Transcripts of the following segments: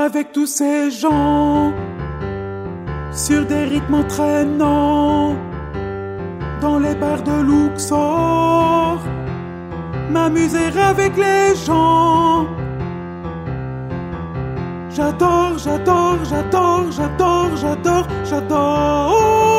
avec tous ces gens sur des rythmes entraînants dans les bars de Luxor, m'amuser avec les gens. J'adore, j'adore, j'adore, j'adore, j'adore, j'adore.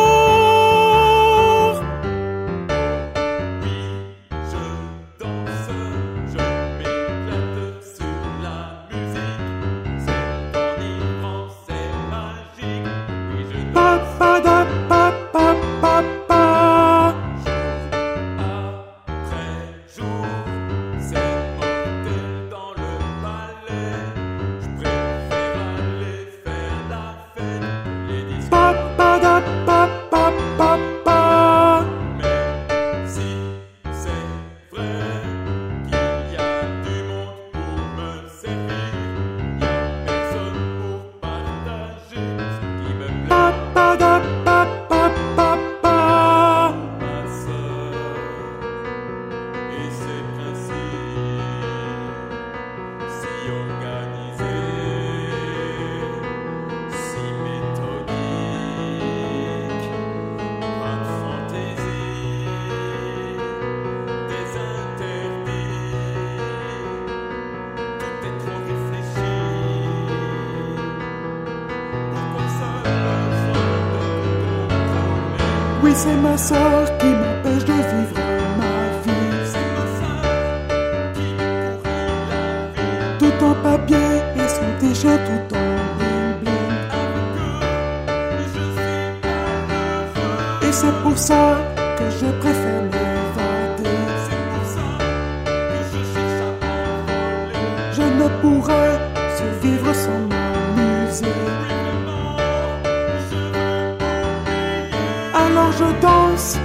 Oui, c'est ma sœur qui m'empêche de vivre ma vie. C'est ma sœur qui me pourrit la vie. Tout en papier et son t-shirt tout en bling bling. Avec eux, je suis malheureux. Et c'est pour ça que je préfère m'évader. C'est pour ça que je cherche à envoler. Je ne pourrais survivre sans m'amuser. Oui, vraiment, je veux oublier. Alors je danse,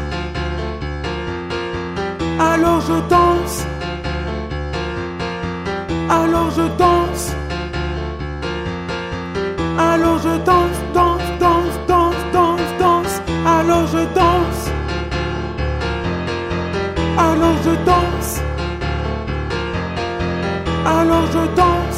alors je danse, alors je danse, alors je danse, danse, danse, danse, danse, danse, alors je danse, alors je danse, alors je danse.